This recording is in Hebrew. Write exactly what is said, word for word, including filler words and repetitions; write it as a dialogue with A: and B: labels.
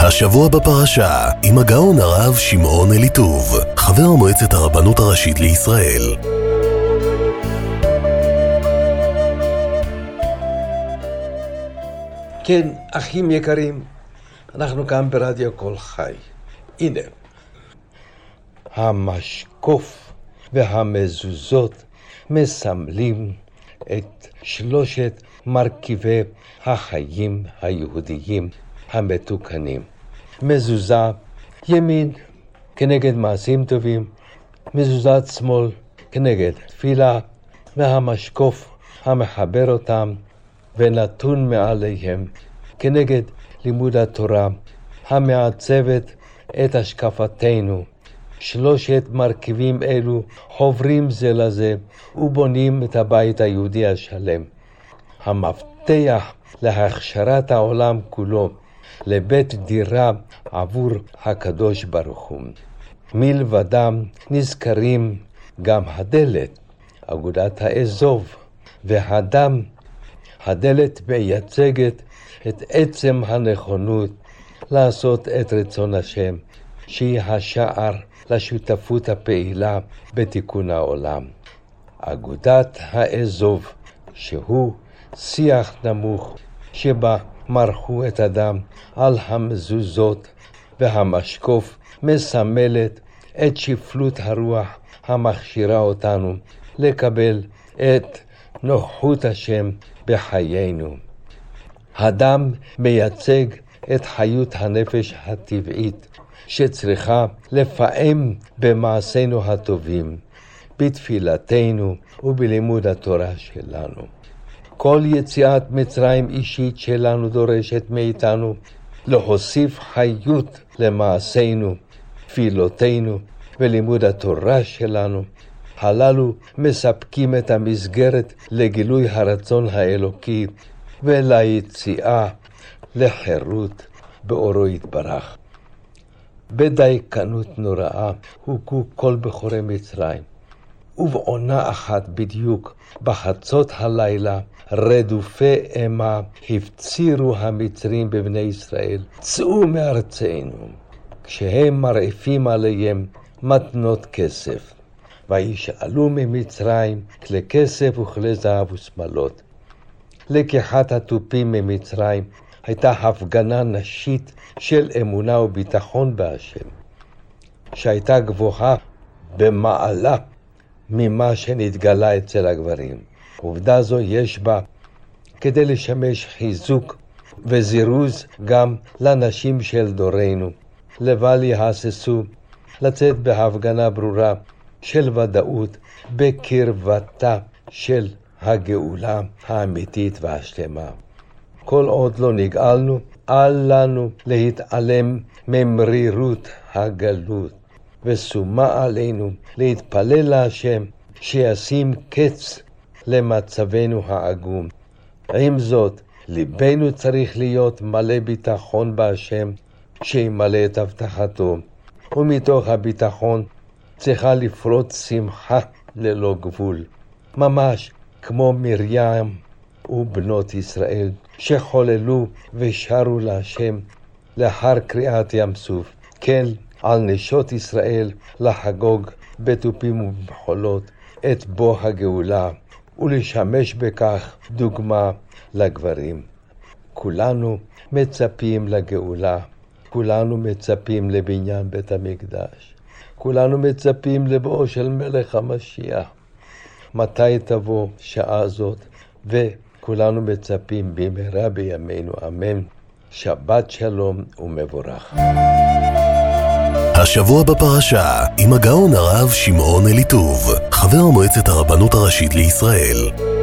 A: השבוע בפרשה, עם הגאון הרב שמעון אליטוב, חבר מועצת הרבנות הראשית לישראל.
B: כן, אחים יקרים, אנחנו כאן ברדיו כל חי. הנה, המשקוף והמזוזות מסמלים את שלושת מרכיבי החיים היהודיים המתוקנים. מזוזה ימין כנגד מעשים טובים, מזוזת שמאל כנגד תפילה, והמשקוף המחבר אותם ונתון מעליהם כנגד לימוד התורה המעצבת את השקפתנו. שלושת מרכיבים אלו חוברים זה לזה ובונים את הבית היהודי השלם. המפתח להכשרת העולם כולו לבית דירה עבור הקדוש ברוך הוא. מלבדם נזכרים גם הדלת, אגודת האזוב, והדם. הדלת מייצגת את עצם הנכונות לעשות את רצון השם, שהיא השער לשותפות הפעילה בתיקון העולם. אגודת האזוב, שהוא שיח נמוך שבה מרחו את הדם על המזוזות, והמשקוף מסמלת את שפלות הרוח המכשירה אותנו לקבל את נוכחות השם בחיינו. הדם מייצג את חיות הנפש הטבעית שצריכה לפעם במעשינו הטובים, בתפילתנו ובלימוד התורה שלנו. כל יציאת מצרים אישית שלנו דורשת מאיתנו להוסיף חיות למעשינו, תפילותינו ולימוד התורה שלנו. הללו מספקים את המסגרת לגילוי הרצון האלוקי וליציאה לחירות באורו יתברך. בדייקנות נוראה הוכו כל בחורי מצרים, ובעונה אחת בדיוק בחצות הלילה רדופי אימה הפצירו המצרים בבני ישראל, צאו מארצנו, כשהם מרעיפים עליהם מתנות כסף. וישאלו ממצרים כלי כסף וכלי זהב ושמלות. לקיחת התופים ממצרים הייתה הפגנה נשית של אמונה וביטחון בהשם, שהייתה גבוהה במעלה ממה שנתגלה אצל הגברים. עובדה זו יש בה כדי לשמש חיזוק וזירוז גם לנשים של דורנו, לבל יהססו לצאת בהפגנה ברורה של ודאות בקרבתה של הגאולה האמיתית והשלמה. כל עוד לא נגאלנו, אל לנו להתעלם ממרירות הגלות, ושומה עלינו להתפלל להשם שישים קץ למצבנו העגום. עם זאת, ליבנו צריך להיות מלא ביטחון בהשם שימלא את הבטחתו, ומתוך הביטחון צריכה לפרוץ שמחה ללא גבול, ממש כמו מרים ובנות ישראל שחוללו ושרו להשם לאחר קריאת ים סוף. כן, על נשות ישראל לחגוג בתופים ובמחולות את בוא הגאולה ולשמש בכך דוגמה לגברים. כולנו מצפים לגאולה, כולנו מצפים לבניין בית המקדש, כולנו מצפים לבואו של מלך המשיח. מתי תבוא שעה זאת? וכולנו מצפים במהרה בימינו, אמן. שבת שלום ומבורך.
A: השבוע בפרשה, עם הגאון הרב שמעון אליטוב, חבר מועצת הרבנות הראשית לישראל.